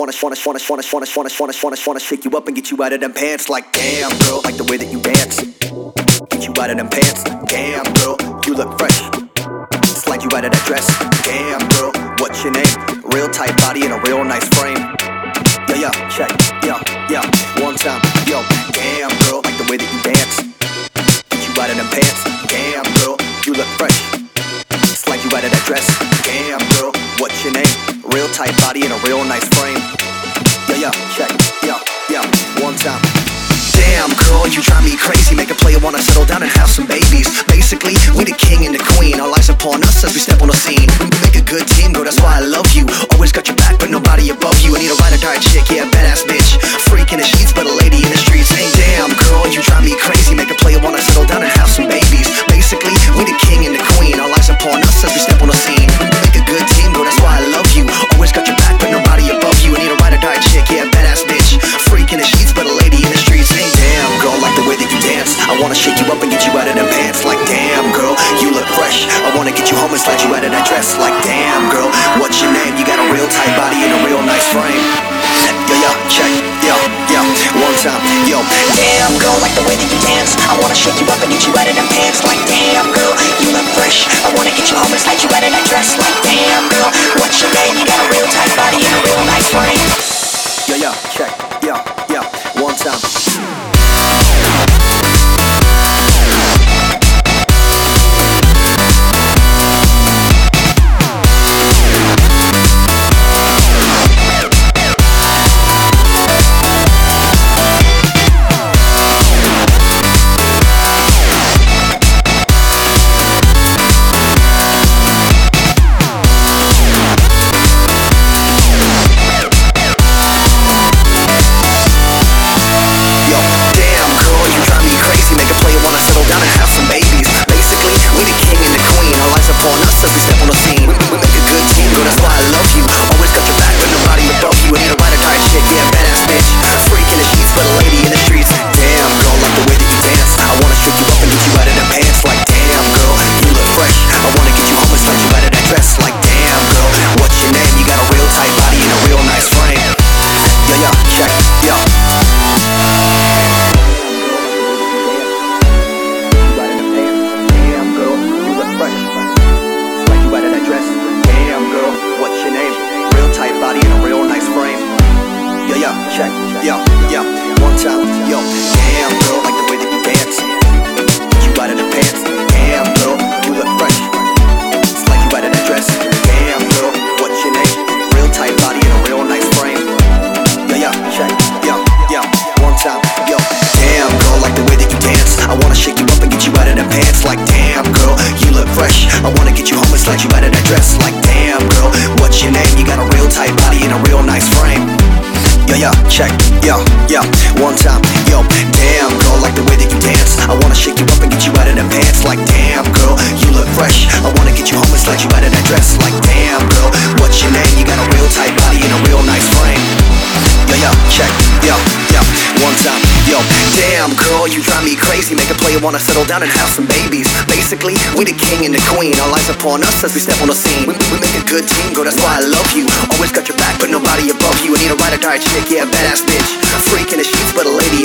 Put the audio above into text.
Wanna shake you up and get you out of them pants. Like damn girl, like the way that you dance. Get you out of them pants. Damn girl, you look fresh. Slide you out of that dress. Damn girl, what's your name? Real tight body and a real nice frame. Yeah, check. Yeah, one time. Yo, damn girl, like the way that you dance. Get you out of them pants. Damn girl, you look fresh. Slide you out of that dress. Damn girl, what's your name? Real tight body and a real nice frame. Yeah, check. Yeah, one time. Damn girl, you drive me crazy. Make a player wanna settle down and have some babies. Basically, we the king and the queen. All eyes upon us as we step on the scene. We make a good team, girl, that's why I love you. Always got your back, but nobody above you. I need a ride or die chick, yeah, badass bitch. Freak in the sheets, but a lady in the streets. Hey, damn girl, you drive me crazy. Make a player wanna settle down and have some babies. Basically, we the king and the queen. All eyes upon us as we step on the scene. We make a good team, girl, that's why I love you. Always got your back, but nobody above you. I need a ride or die chick, yeah, badass bitch. Freak in the sheets, but a lady in the streets. Hey, damn girl, like the way that you dance. I wanna shake you up and get you out of them pants. Like damn girl, you look fresh. I wanna get you home and slide you out of that dress. Like damn girl, what's your name? You got a real tight body and a real nice frame. Yeah, check. Yeah, one time. Yo, damn girl, like the way that you dance. I wanna shake you up and get you out of them pants. Like damn girl, you look fresh. I wanna get you home and slide you out of that dress. Like damn girl, what's your name? You got a real tight body and a real nice frame. Yeah, check. Yeah, one time. Yeah, one time, yo, damn girl, like the way that you dance. Get you out of the pants, damn girl, you look fresh. Slide you out of that dress, damn girl, what's your name? Real tight body and a real nice frame. Yeah, check, yeah, one time, yo, damn girl, like the way that you dance. I wanna shake you up and get you out of the pants. Like damn girl, you look fresh. I wanna get you home and slide you out of that dress. Like damn girl, what's your name? You got a real tight body and a real nice frame. Yeah, check, yeah, one time, yo, damn girl, like the way that you dance. I wanna shake you up and get you out of them pants. Like damn girl, you look fresh. I wanna get you home and slide you out of that dress. Like damn girl, what's your name? You got a real tight body and a real nice frame. Yeah, check, yeah, one time, yo, damn girl, you drive me crazy. Make a player wanna settle down and have some babies. Basically, we the king and the queen. All eyes upon us as we step on the scene. We make a good team, girl, that's why I love you. Always got your back, but nobody above you. I need a ride or die chick, yeah, badass bitch. Freak in the sheets, but a lady